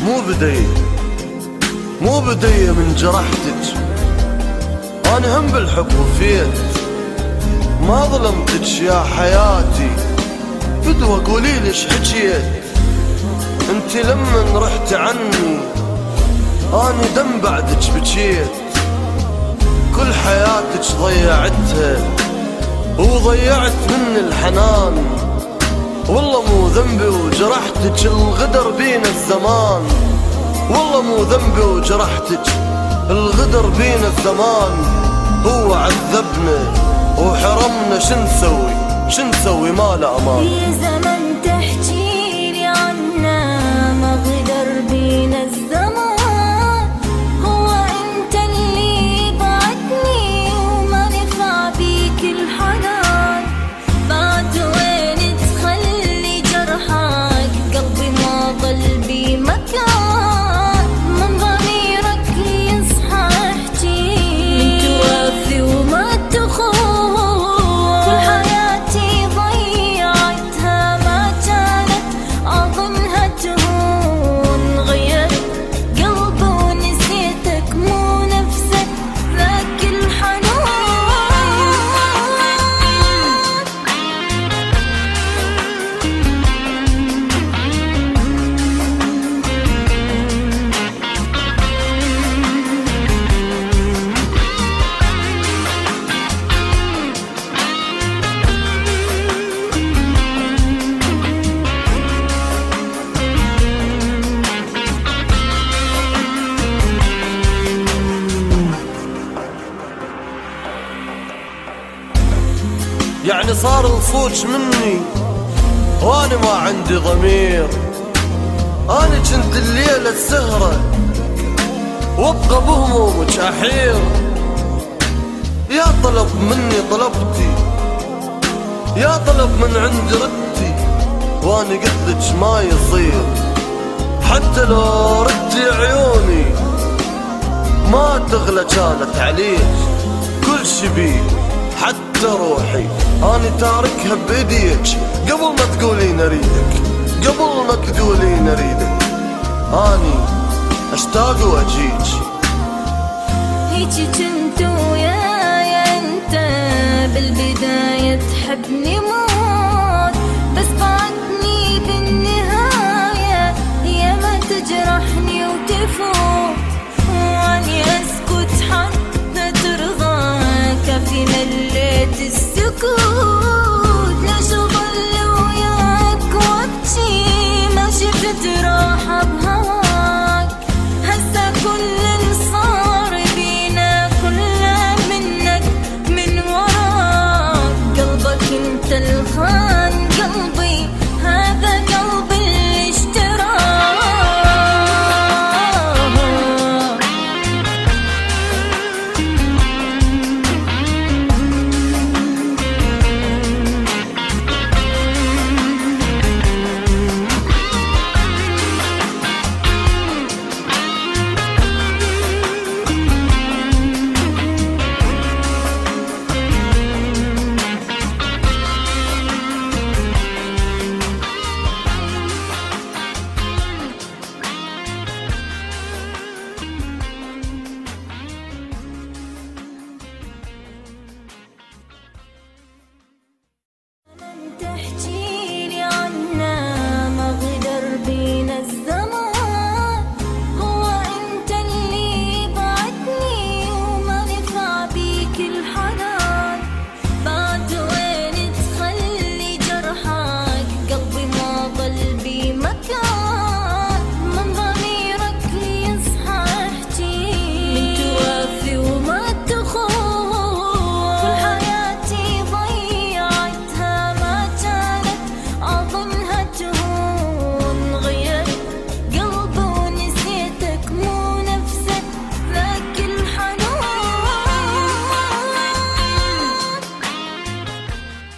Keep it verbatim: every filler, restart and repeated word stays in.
مو بدي مو بدي من جرحتك، أنا هم بالحب وفيت، ما ظلمتك يا حياتي، بدوى قولي ليش حجيت. انتي لمن رحت عني أنا دم بعدك بجيت، كل حياتك ضيعتها وضيعت مني الحنان، والله مو ذنبي وجرحتك، الغدر بينا الزمان، والله مو ذنبي وجرحتك، الغدر بينا الزمان، هو عذبنا وحرمنا، شنسوي شنسوي ما له امان. يا زمن تحجيلي عنا ما غدر بينا الزمان، هو انت اللي بعدني وما نفع بيك الحنان، بعد وين تخلي جرحك قلبي ما ضل بي مكان، من ضميرك يصحى احجي من توافي وما تخون، كل حياتي ضيعتها ما كانت اظنها تهون، غيرت قلبي ونسيتك مو نفسك ذاك الحنون. يعني صار الصوت مني وانا ما عندي ضمير، انا كنت الليلة السهرة وابقى بهمومك احير، يا طلب مني طلبتي، يا طلب من عندي ردتي، وانا قلتلك ما يصير، حتى لو ردتي عيوني ما تغلى كانت عليك، كل شي بيه حتى روحي أنا تاركها بإيديك، قبل ما تقولين أريدك، قبل ما تقولين أريدك، أني أشتاق وأجيك. هيجي كنت وياي انت بالبداية تحبني موت، بس بعدني بالنهاية هي ما تجرحني وتفوت، واني اسكت حتى ترضى كافي مليت السكوت.